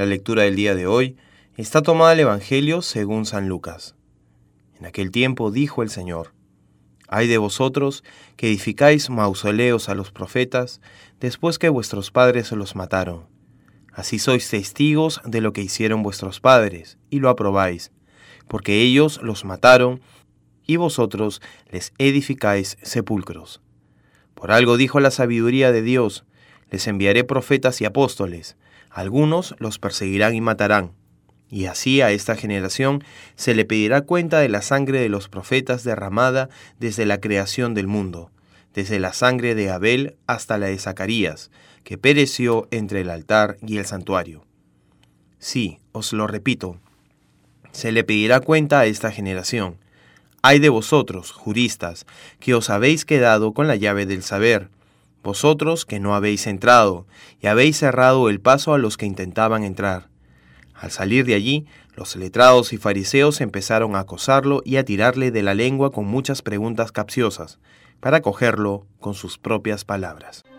La lectura del día de hoy está tomada del Evangelio según San Lucas. En aquel tiempo dijo el Señor: «Ay de vosotros que edificáis mausoleos a los profetas después que vuestros padres los mataron. Así sois testigos de lo que hicieron vuestros padres, y lo aprobáis, porque ellos los mataron, y vosotros les edificáis sepulcros. Por algo dijo la sabiduría de Dios: les enviaré profetas y apóstoles, algunos los perseguirán y matarán. Y así a esta generación se le pedirá cuenta de la sangre de los profetas derramada desde la creación del mundo, desde la sangre de Abel hasta la de Zacarías, que pereció entre el altar y el santuario. Sí, os lo repito, se le pedirá cuenta a esta generación. Ay de vosotros, juristas, que os habéis quedado con la llave del saber, vosotros que no habéis entrado y habéis cerrado el paso a los que intentaban entrar. Al salir de allí, los letrados y fariseos empezaron a acosarlo y a tirarle de la lengua con muchas preguntas capciosas, para cogerlo con sus propias palabras».